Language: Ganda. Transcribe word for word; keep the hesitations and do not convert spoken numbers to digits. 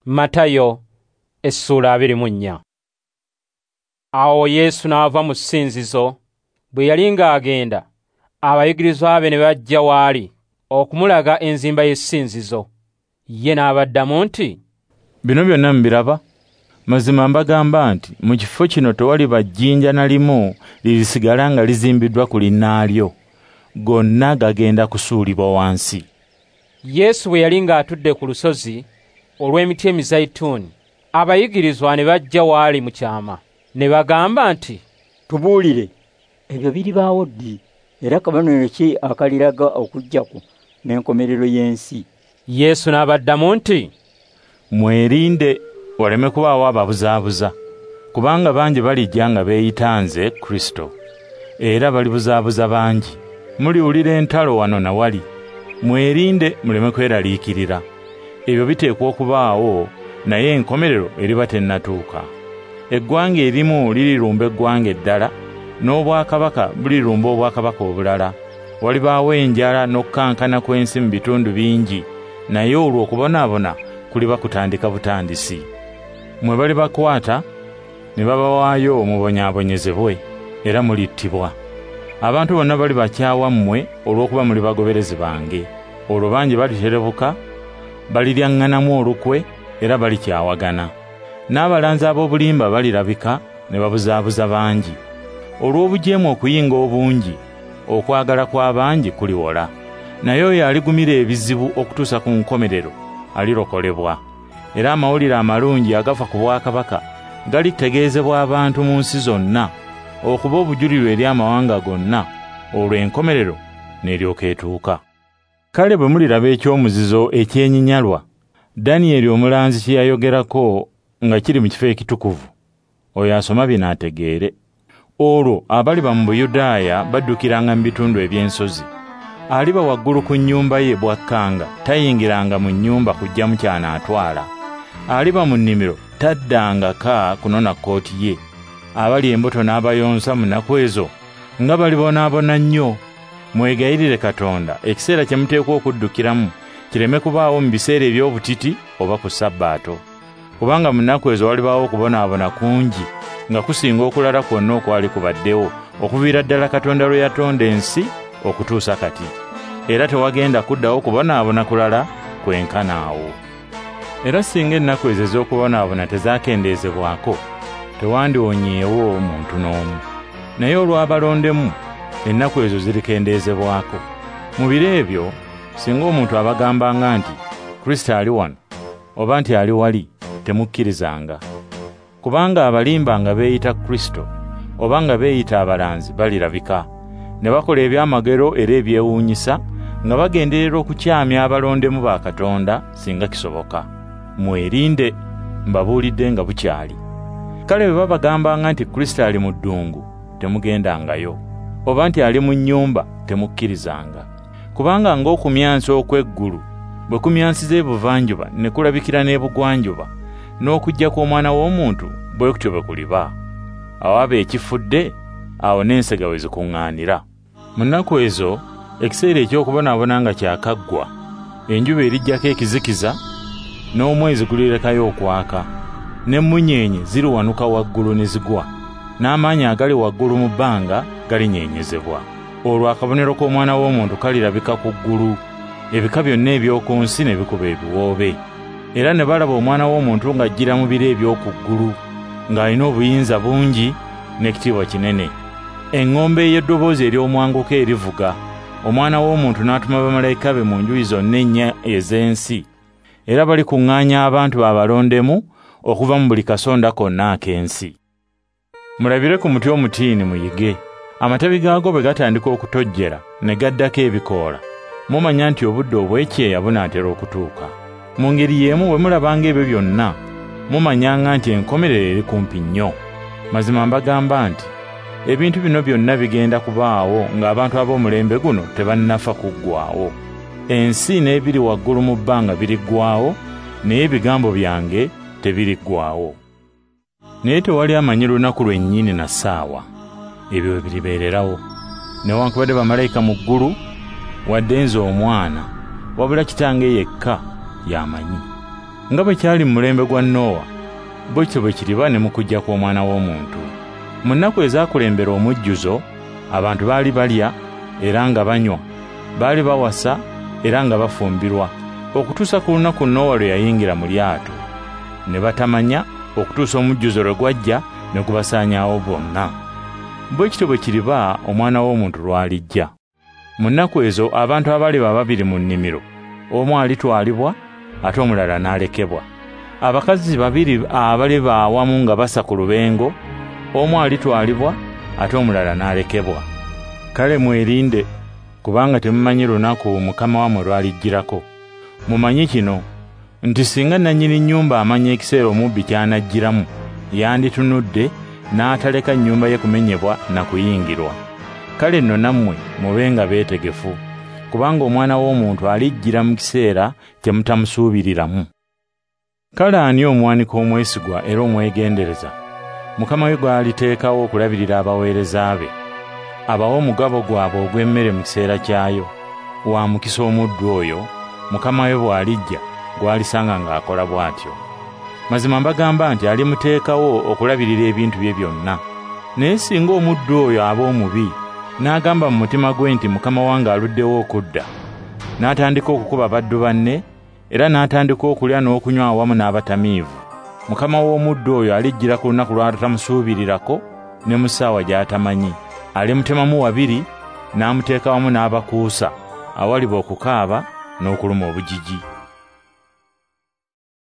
Matayo essula abiri mu nnya. Awo Yesu n'ava mu ssinzizo, bwe yali ng'agenda, abayigirizwa be ne bajja w'ali okumulaga enzimba y'essinzizo. Ye n'abaddamu nti, bino byonna mbiraba. Mazima mbagamba nti mu kifo kino tewali bajjinja na limu lirisigala nga lizimbiddwa ku linnaalyo, gonna gagenda kusuulibwa wansi. Yesu bwe yali ng'atudde ku lusozi olw'emiti emizayituuni, abayigirizwa ne bajja w'ali mu kyama, ne bagamba nti, tubuulire, ebyo biribaawo ddi, era kabonero ki akaliraga okujjaku n'enkomerero y'ensi? Yesu n'abaddamu nti, mwerinde waleme kubaawo ababuzaabuza, kubanga bangi balijja nga beeyita nze Kristo, era balibuzaabuza bangi. Muliwulira entalo wano na wali, mwerinde muleme kweraliikirira. Ebyo biteekwa okubaawo, naye enkomerero eriba tennatuuka. Eggwanga erimu lirirumba eggwanga eddala, n'obwakabaka bulirumba obwakabaka obulala. Walibaawo enjala n'okkankana kw'ensi mu bitundu bingi, naye olwo okubonaabona kuliba kutandika butandisi. Mwe balibakwata ne babawaayo mubonyaabonyezebwe, era mulittibwa. Abantu bonna balibakyawa mmwe olw'okuba muli bagoberezi bange. Olwo bangi baliterebuka, baliryaŋŋanamu olukwe, era balikyawagana. N'abalanzi ab'obulimba balirabika ne babuzaabuza bangi. Olw'obujeemu okuyinga obungi, okwagala kw'abangi kuliwola. Naye oyo aligumira ebizibu okutuusa ku nkomerero alirokolebwa. Era amawulire amalungi agafa ku bwakabaka galitegeezebwa abantu mu nsi zonna, okuba obujulirwa eri amawanga gonna, olwo enkomerero n'eryoka etuuka. Kale bwe muliraba ekyomuzizo ekyenyinyalwa Danyeri omulanzi kye yayogerako nga kiri mu kifo ekitukuvu, oyo asoma bino ategeere. Olwo abaliba mu Buyudaaya baddukiranga mu bitundu eby'ensozi. Aliba waggulu ku nnyumba ye bwakkanga tayingiranga mu nnyumba kujjamu kyanaatwala. Aliba mu nnimiro taddangaka kunona kkooti ye. Abali embuto n'abayonsa mu nnaku ezo nga balibonaabona nnyo. Mwegayirire Katonda ekiseera kye muteekwa okuddukiramu kireme kubaawo mu biseera eby'obutiti oba ku Sabbaato, kubanga mu nnaku ezo walibaawo okubonaabona kungi nga kusinga okulala kwonna okwali kubaddewo okuviira ddala Katonda lwe yatonda ensi okutuusa kati, era tewagenda kuddawo kubonaabona kulala kwenkanaawo. Era singa ennaku ezo ez'okubonaabona tezaakendeezebwako, tewandiwonyeewo muntu n'omu. Naye olw'abalondemu ennaku ezo zirikendeezebwako. Mu biro ebyo singa omuntu abagambanga nti Kristo ali wano oba nti ali wali, temukkirizanga. Kubanga abalimba nga beeyita Kristo oba nga beeyita abalanzi balirabika, ne bakola ebyamagero era ebyewuunyisa nga bagenderera okukyamya abalondemu ba Katonda singa kisoboka. Mwerinde, mbabuulidde nga bukyali. Kale bwe babagambanga nti Kristo ali mu ddungu, temugendangayo, oba nti ali mu nnyumba, temukkirizanga. Kubanga ng'okumyansa okw'eggulu bwe kumyansiza ebuvanjuba ne kulabikira n'ebugwanjuba, n'okujja kw'Omwana w'Omuntu bwe kutyo bwe kuliba. Awo aba ekifudde, awo n'ensega we zikuŋŋaanira. Mu nnaku ezo ekiseera eky'okubonaabona nga kyakaggwa, enjuba erijjako ekizikiza, n'omwezi gulirekayo okwaka, n'emmunyeenye ziriwanuka waggulu ne zigwa, n'amaanyi agali waggulu mu bbanga galinyeenyezebwa. Olwo akabonero k'Omwana w'Omuntu kalirabika ku ggulu, ebika byonna eby'oku nsi ne bikuba ebiwoobe. Era ne balaba Omwana w'Omuntu ng'ajjira mu biro eby'oku ggulu, ng'alina obuyinza bungi n'ekitiibwa kinene. Eŋŋombe y'eddoboozi ery'omwanguka erivuga, Omwana w'Omuntu n'atuma bamalayika be mu njuyi zonna ennya ez'ensi, era balikuŋŋaanya abantu abalondemu okuva mu buli kasonda konna ak'ensi. Mulabire ku muti omutiini muyige. Amatabi gaago bwe gatandika okutojjera ne gaddako ebikoola, mumanya nti obudde obw'ekyeya bunaatera okutuuka. Mu ngeri y'emu bwe mulabanga ebyo byonna, mumanyanga nti enkomerero eri kumpi nnyo. Mazima mbagamba nti ebintu bino byonna bigenda kubaawo ng'abantu ab'omulembe guno tebannafa kuggwaawo. Ensi n'ebiri waggulu mu bbanga biriggwaawo, naye ebigambo byange tebiriggwaawo. Naye tewali amanyi lunaku lwennyini na ssaawa ebyo biribeererawo, newankubadde bamalayika mu ggulu wadde nze Omwana, wabula Kitange yekka y'amanyi. nga bwe kyali mu mulembe gwa Nowa, bwekyo bwe kiriba ne mu kujja kw'Omwana w'Omuntu. Mu nnaku ezaakulembera omujjuzo, abantu baali balya era nga banywa, baali bawasa era nga bafumbirwa, okutuusa ku lunaku Nowa lwe yayingira mu lyato. Ne batamanya okutuusa omujjuzo lwe gwajja ne gubasaanyaawo bonna. Bwe kityo bwe kiriba Omwana w'Omuntu lw'alijja. Mu nnaku ezo abantu abaliba babiri mu nnimiro, omu alitwalibwa ate omulala n'alekebwa. Abakazi babiri abaliba awamu nga basa ku lubengo, omu alitwalibwa ate omulala n'alekebwa. Kale mwerinde, kubanga temumanyi lunaku Mukama wammwe lw'alijjirako. Mumanyi kino, nti singa nannyini nnyumba amanya ekiseera omubbi ky'anajjiramu, yanditunudde n'ataleka nnyumba ye kumenyebwa na kuyingirwa. Kale nno nammwe mubenga beetegefu, kubanga Omwana w'Omuntu alijjira mu kiseera kye mutamusuubiriramu. Kale ani omwanika omwesigwa era omwegendereza, Mukama we gw'aliteekawo okulabirira abaweereza be, abawa omugabo gwabwe ogw'emmere mu kiseera kyayo? Wa mukisa omuddu oyo, Mukama we bw'alijja gw'alisanga ng'akola bw'atyo. Mazima mbagamba nti alimuteekawo okulabirira ebintu bye byonna. Naye singa omuddu oyo aba omubi, n'agamba mu mutima gwe nti Mukama wange aluddewo okudda, n'atandika okukuba baddu banne, era n'atandika okulya n'okunywa awamu n'abatamiivu, Mukama w'omuddu oyo alijjira ku lunaku lw'atatamusuubirirako ne mu ssaawa gy'atamanyi. Alimutemamu wabiri n'amuteeka wamu n'abakuusa, awaliba okukaaba n'okuluma obujiji.